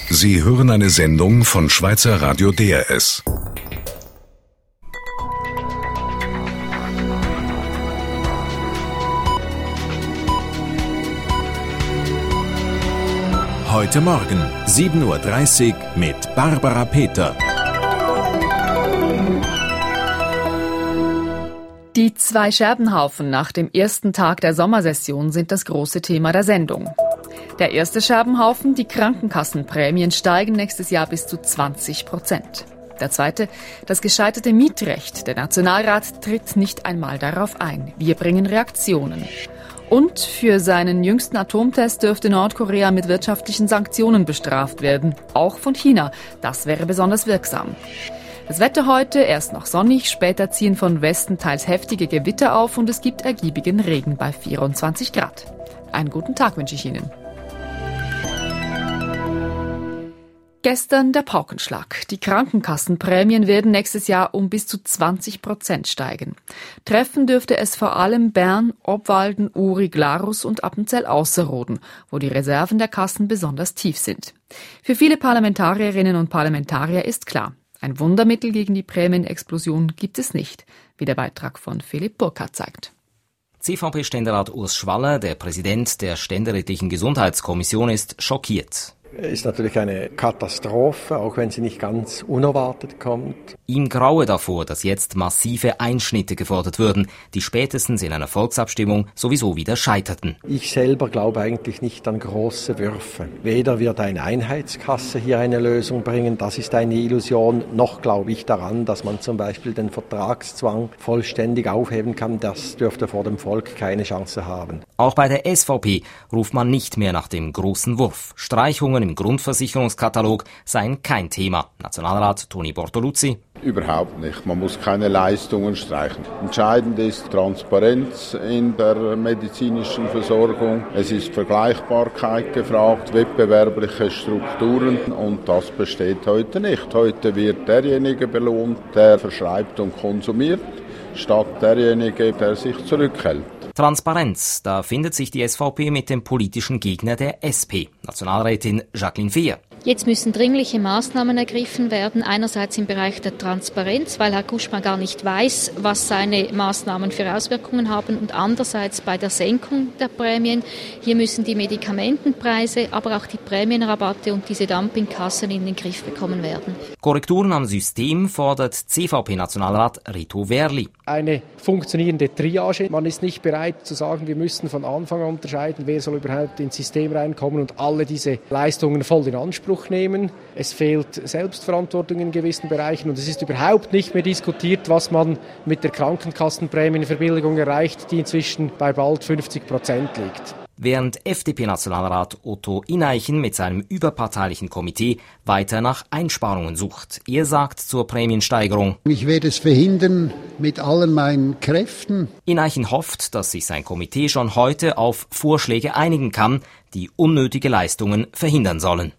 Sie hören eine Sendung von Schweizer Radio DRS. Heute Morgen, 7.30 Uhr mit Barbara Peter. Die 2 Scherbenhaufen nach dem ersten Tag der Sommersession sind das große Thema der Sendung. Der erste Scherbenhaufen, die Krankenkassenprämien steigen nächstes Jahr bis zu 20%. Der zweite, das gescheiterte Mietrecht. Der Nationalrat tritt nicht einmal darauf ein. Wir bringen Reaktionen. Und für seinen jüngsten Atomtest dürfte Nordkorea mit wirtschaftlichen Sanktionen bestraft werden. Auch von China. Das wäre besonders wirksam. Das Wetter heute erst noch sonnig, später ziehen von Westen teils heftige Gewitter auf und es gibt ergiebigen Regen bei 24 Grad. Einen guten Tag wünsche ich Ihnen. Gestern der Paukenschlag. Die Krankenkassenprämien werden nächstes Jahr um bis zu 20% steigen. Treffen dürfte es vor allem Bern, Obwalden, Uri, Glarus und Appenzell-Ausserrhoden, wo die Reserven der Kassen besonders tief sind. Für viele Parlamentarierinnen und Parlamentarier ist klar, ein Wundermittel gegen die Prämienexplosion gibt es nicht, wie der Beitrag von Philipp Burkhardt zeigt. CVP-Ständerat Urs Schwaller, der Präsident der Ständerätlichen Gesundheitskommission, ist schockiert. Ist natürlich eine Katastrophe, auch wenn sie nicht ganz unerwartet kommt. Ihm graue davor, dass jetzt massive Einschnitte gefordert würden, die spätestens in einer Volksabstimmung sowieso wieder scheiterten. Ich selber glaube eigentlich nicht an große Würfe. Weder wird eine Einheitskasse hier eine Lösung bringen, das ist eine Illusion, noch glaube ich daran, dass man zum Beispiel den Vertragszwang vollständig aufheben kann. Das dürfte vor dem Volk keine Chance haben. Auch bei der SVP ruft man nicht mehr nach dem großen Wurf. Streichungen im Grundversicherungskatalog seien kein Thema. Nationalrat Toni Bortoluzzi: Überhaupt nicht. Man muss keine Leistungen streichen. Entscheidend ist Transparenz in der medizinischen Versorgung. Es ist Vergleichbarkeit gefragt, wettbewerbliche Strukturen, und das besteht heute nicht. Heute wird derjenige belohnt, der verschreibt und konsumiert, statt derjenige, der sich zurückhält. Transparenz, da findet sich die SVP mit dem politischen Gegner der SP. Nationalrätin Jacqueline Fehr. Jetzt müssen dringliche Maßnahmen ergriffen werden. Einerseits im Bereich der Transparenz, weil Herr Kuschma gar nicht weiß, was seine Maßnahmen für Auswirkungen haben. Und andererseits bei der Senkung der Prämien. Hier müssen die Medikamentenpreise, aber auch die Prämienrabatte und diese Dumpingkassen in den Griff bekommen werden. Korrekturen am System fordert CVP-Nationalrat Reto Werli. Eine funktionierende Triage. Man ist nicht bereit zu sagen, wir müssen von Anfang an unterscheiden, wer soll überhaupt ins System reinkommen und alle diese Leistungen voll in Anspruch nehmen. Es fehlt Selbstverantwortung in gewissen Bereichen und es ist überhaupt nicht mehr diskutiert, was man mit der Krankenkassenprämienverbilligung erreicht, die inzwischen bei bald 50% liegt. Während FDP-Nationalrat Otto Ineichen mit seinem überparteilichen Komitee weiter nach Einsparungen sucht. Er sagt zur Prämiensteigerung: Ich werde es verhindern mit allen meinen Kräften. Ineichen hofft, dass sich sein Komitee schon heute auf Vorschläge einigen kann, die unnötige Leistungen verhindern sollen.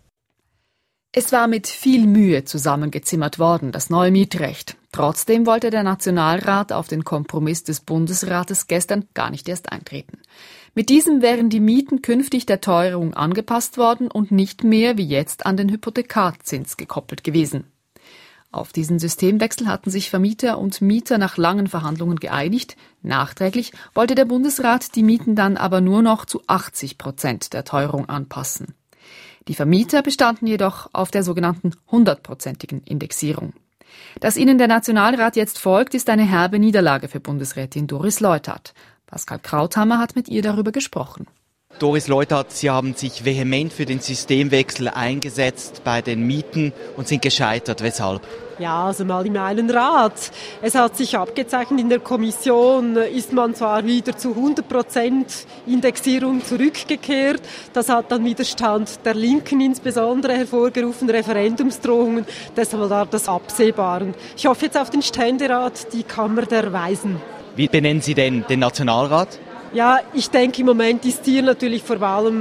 Es war mit viel Mühe zusammengezimmert worden, das neue Mietrecht. Trotzdem wollte der Nationalrat auf den Kompromiss des Bundesrates gestern gar nicht erst eintreten. Mit diesem wären die Mieten künftig der Teuerung angepasst worden und nicht mehr wie jetzt an den Hypothekarzins gekoppelt gewesen. Auf diesen Systemwechsel hatten sich Vermieter und Mieter nach langen Verhandlungen geeinigt. Nachträglich wollte der Bundesrat die Mieten dann aber nur noch zu 80% der Teuerung anpassen. Die Vermieter bestanden jedoch auf der sogenannten 100%igen Indexierung. Dass ihnen der Nationalrat jetzt folgt, ist eine herbe Niederlage für Bundesrätin Doris Leuthard. Pascal Krauthammer hat mit ihr darüber gesprochen. Doris Leuthard, Sie haben sich vehement für den Systemwechsel eingesetzt bei den Mieten und sind gescheitert. Weshalb? Ja, also mal in meinen Rat. Es hat sich abgezeichnet, in der Kommission ist man zwar wieder zu 100% Indexierung zurückgekehrt. Das hat dann Widerstand der Linken insbesondere hervorgerufen, Referendumsdrohungen. Deshalb war das absehbar. Ich hoffe jetzt auf den Ständerat, die Kammer der Weisen. Wie benennen Sie denn den Nationalrat? Ja, ich denke, im Moment ist hier natürlich vor allem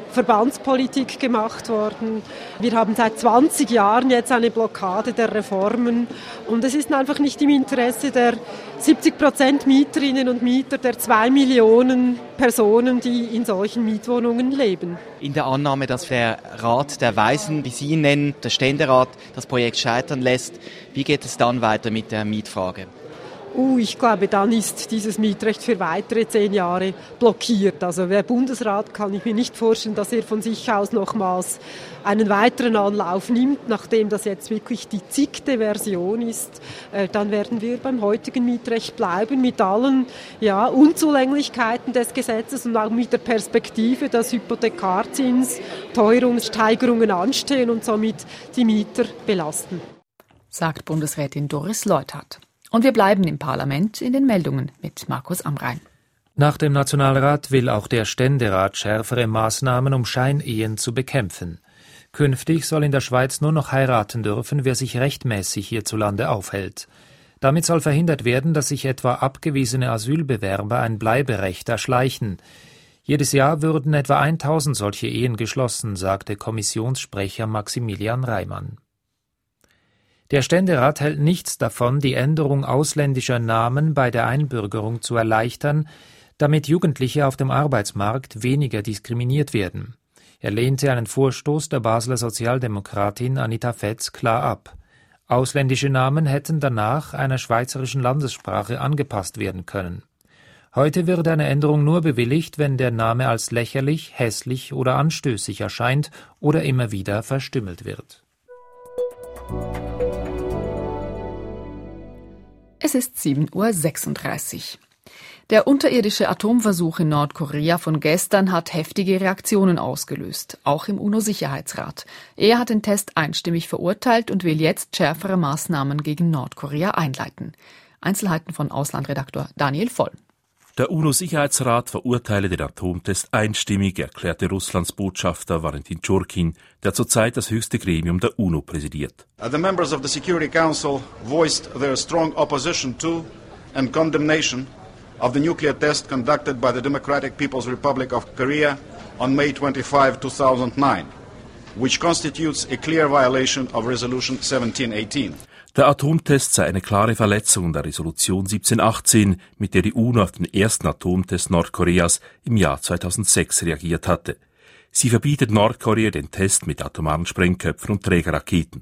Verbandspolitik gemacht worden. Wir haben seit 20 Jahren jetzt eine Blockade der Reformen und es ist einfach nicht im Interesse der 70% Mieterinnen und Mieter, der 2 Millionen Personen, die in solchen Mietwohnungen leben. In der Annahme, dass der Rat der Weisen, wie Sie ihn nennen, der Ständerat, das Projekt scheitern lässt, wie geht es dann weiter mit der Mietfrage? Ich glaube, dann ist dieses Mietrecht für weitere 10 Jahre blockiert. Also der Bundesrat kann ich mir nicht vorstellen, dass er von sich aus nochmals einen weiteren Anlauf nimmt, nachdem das jetzt wirklich die zigte Version ist. Dann werden wir beim heutigen Mietrecht bleiben mit allen Unzulänglichkeiten des Gesetzes und auch mit der Perspektive, dass Hypothekarzins, Teuerungssteigerungen anstehen und somit die Mieter belasten. Sagt Bundesrätin Doris Leuthard. Und wir bleiben im Parlament in den Meldungen mit Markus Amrein. Nach dem Nationalrat will auch der Ständerat schärfere Maßnahmen, um Scheinehen zu bekämpfen. Künftig soll in der Schweiz nur noch heiraten dürfen, wer sich rechtmäßig hierzulande aufhält. Damit soll verhindert werden, dass sich etwa abgewiesene Asylbewerber ein Bleiberecht erschleichen. Jedes Jahr würden etwa 1000 solche Ehen geschlossen, sagte Kommissionssprecher Maximilian Reimann. Der Ständerat hält nichts davon, die Änderung ausländischer Namen bei der Einbürgerung zu erleichtern, damit Jugendliche auf dem Arbeitsmarkt weniger diskriminiert werden. Er lehnte einen Vorstoß der Basler Sozialdemokratin Anita Fetz klar ab. Ausländische Namen hätten danach einer schweizerischen Landessprache angepasst werden können. Heute wird eine Änderung nur bewilligt, wenn der Name als lächerlich, hässlich oder anstößig erscheint oder immer wieder verstümmelt wird. Es ist 7:36 Uhr. Der unterirdische Atomversuch in Nordkorea von gestern hat heftige Reaktionen ausgelöst, auch im UNO-Sicherheitsrat. Er hat den Test einstimmig verurteilt und will jetzt schärfere Maßnahmen gegen Nordkorea einleiten. Einzelheiten von Auslandredaktor Daniel Voll. Der UNO-Sicherheitsrat verurteile den Atomtest einstimmig, erklärte Russlands Botschafter Valentin Tschurkin, der zurzeit das höchste Gremium der UNO präsidiert. The members of the Security Council voiced their strong opposition to and condemnation of the nuclear test conducted by the Democratic People's Republic of Korea on May 25, 2009, which constitutes a clear violation of Resolution 1718. Der Atomtest sei eine klare Verletzung der Resolution 1718, mit der die UNO auf den ersten Atomtest Nordkoreas im Jahr 2006 reagiert hatte. Sie verbietet Nordkorea den Test mit atomaren Sprengköpfen und Trägerraketen.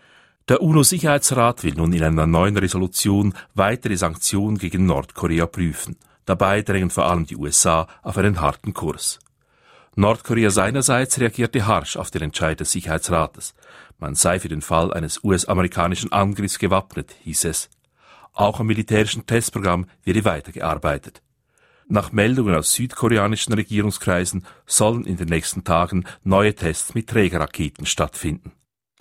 Der UNO-Sicherheitsrat will nun in einer neuen Resolution weitere Sanktionen gegen Nordkorea prüfen. Dabei drängen vor allem die USA auf einen harten Kurs. Nordkorea seinerseits reagierte harsch auf den Entscheid des Sicherheitsrates. Man sei für den Fall eines US-amerikanischen Angriffs gewappnet, hieß es. Auch am militärischen Testprogramm werde weitergearbeitet. Nach Meldungen aus südkoreanischen Regierungskreisen sollen in den nächsten Tagen neue Tests mit Trägerraketen stattfinden.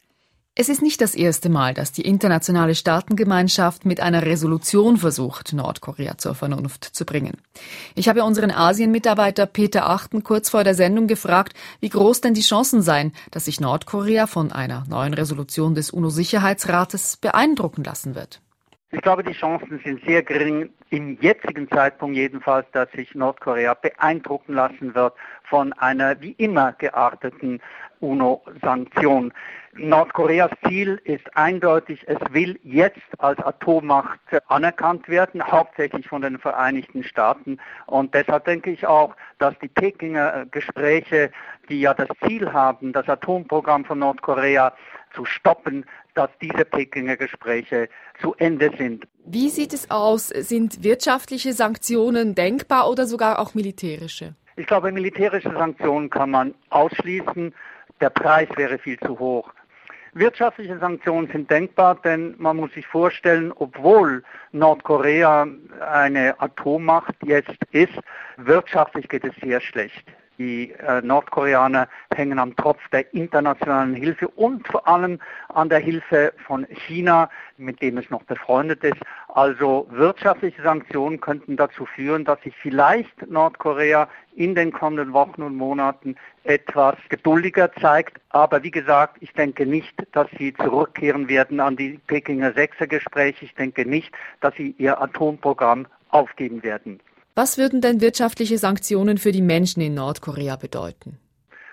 Es ist nicht das erste Mal, dass die internationale Staatengemeinschaft mit einer Resolution versucht, Nordkorea zur Vernunft zu bringen. Ich habe unseren Asien-Mitarbeiter Peter Achten kurz vor der Sendung gefragt, wie groß denn die Chancen seien, dass sich Nordkorea von einer neuen Resolution des UNO-Sicherheitsrates beeindrucken lassen wird. Ich glaube, die Chancen sind sehr gering, im jetzigen Zeitpunkt jedenfalls, dass sich Nordkorea beeindrucken lassen wird von einer wie immer gearteten UNO-Sanktion. Nordkoreas Ziel ist eindeutig, es will jetzt als Atommacht anerkannt werden, hauptsächlich von den Vereinigten Staaten. Und deshalb denke ich auch, dass die Pekinger Gespräche, die ja das Ziel haben, das Atomprogramm von Nordkorea zu stoppen, dass diese Pekinger Gespräche zu Ende sind. Wie sieht es aus? Sind wirtschaftliche Sanktionen denkbar oder sogar auch militärische? Ich glaube, militärische Sanktionen kann man ausschließen. Der Preis wäre viel zu hoch. Wirtschaftliche Sanktionen sind denkbar, denn man muss sich vorstellen, obwohl Nordkorea eine Atommacht jetzt ist, wirtschaftlich geht es sehr schlecht. Die Nordkoreaner hängen am Tropf der internationalen Hilfe und vor allem an der Hilfe von China, mit dem es noch befreundet ist. Also wirtschaftliche Sanktionen könnten dazu führen, dass sich vielleicht Nordkorea in den kommenden Wochen und Monaten etwas geduldiger zeigt. Aber wie gesagt, ich denke nicht, dass sie zurückkehren werden an die Pekinger Sechsergespräche. Ich denke nicht, dass sie ihr Atomprogramm aufgeben werden. Was würden denn wirtschaftliche Sanktionen für die Menschen in Nordkorea bedeuten?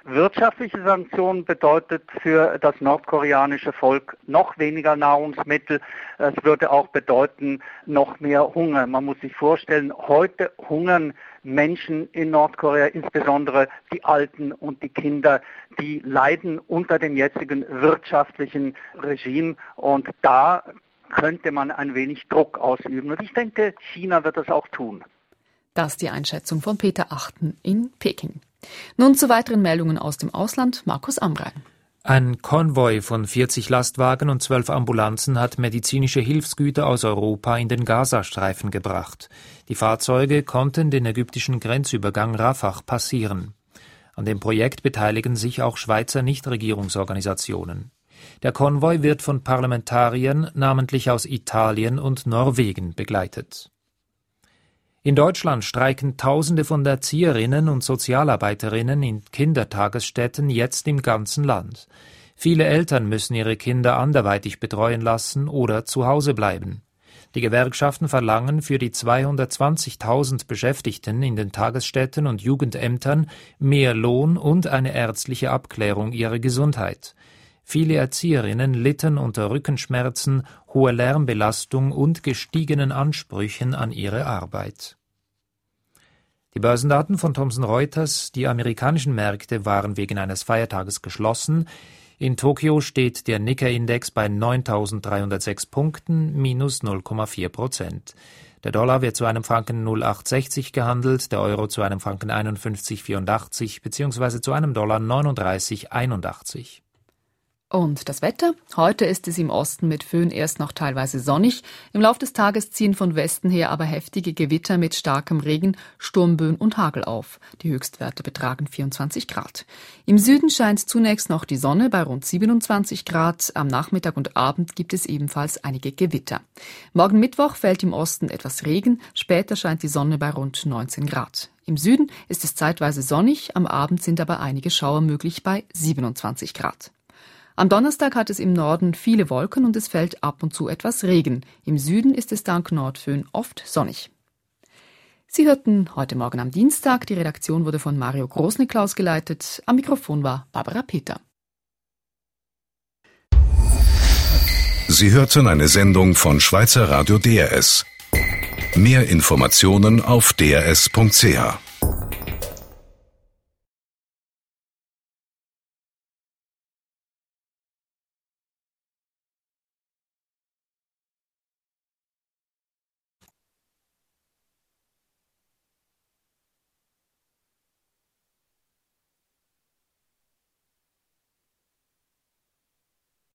Wirtschaftliche Sanktionen bedeutet für das nordkoreanische Volk noch weniger Nahrungsmittel. Es würde auch bedeuten noch mehr Hunger. Man muss sich vorstellen, heute hungern Menschen in Nordkorea, insbesondere die Alten und die Kinder, die leiden unter dem jetzigen wirtschaftlichen Regime, und da könnte man ein wenig Druck ausüben. Und ich denke, China wird das auch tun. Das ist die Einschätzung von Peter Achten in Peking. Nun zu weiteren Meldungen aus dem Ausland. Markus Amrein. Ein Konvoi von 40 Lastwagen und 12 Ambulanzen hat medizinische Hilfsgüter aus Europa in den Gazastreifen gebracht. Die Fahrzeuge konnten den ägyptischen Grenzübergang Rafah passieren. An dem Projekt beteiligen sich auch Schweizer Nichtregierungsorganisationen. Der Konvoi wird von Parlamentariern, namentlich aus Italien und Norwegen, begleitet. In Deutschland streiken Tausende von Erzieherinnen und Sozialarbeiterinnen in Kindertagesstätten jetzt im ganzen Land. Viele Eltern müssen ihre Kinder anderweitig betreuen lassen oder zu Hause bleiben. Die Gewerkschaften verlangen für die 220.000 Beschäftigten in den Tagesstätten und Jugendämtern mehr Lohn und eine ärztliche Abklärung ihrer Gesundheit. Viele Erzieherinnen litten unter Rückenschmerzen, hoher Lärmbelastung und gestiegenen Ansprüchen an ihre Arbeit. Die Börsendaten von Thomson Reuters: Die amerikanischen Märkte waren wegen eines Feiertages geschlossen. In Tokio steht der Nikkei-Index bei 9.306 Punkten, minus 0,4%. Der Dollar wird zu einem Franken 0,860 gehandelt, der Euro zu einem Franken 51,84 bzw. zu einem Dollar 39,81. Und das Wetter? Heute ist es im Osten mit Föhn erst noch teilweise sonnig. Im Laufe des Tages ziehen von Westen her aber heftige Gewitter mit starkem Regen, Sturmböen und Hagel auf. Die Höchstwerte betragen 24 Grad. Im Süden scheint zunächst noch die Sonne bei rund 27 Grad. Am Nachmittag und Abend gibt es ebenfalls einige Gewitter. Morgen Mittwoch fällt im Osten etwas Regen. Später scheint die Sonne bei rund 19 Grad. Im Süden ist es zeitweise sonnig. Am Abend sind aber einige Schauer möglich bei 27 Grad. Am Donnerstag hat es im Norden viele Wolken und es fällt ab und zu etwas Regen. Im Süden ist es dank Nordföhn oft sonnig. Sie hörten heute Morgen am Dienstag. Die Redaktion wurde von Mario Großniklaus geleitet. Am Mikrofon war Barbara Peter. Sie hörten eine Sendung von Schweizer Radio DRS. Mehr Informationen auf drs.ch.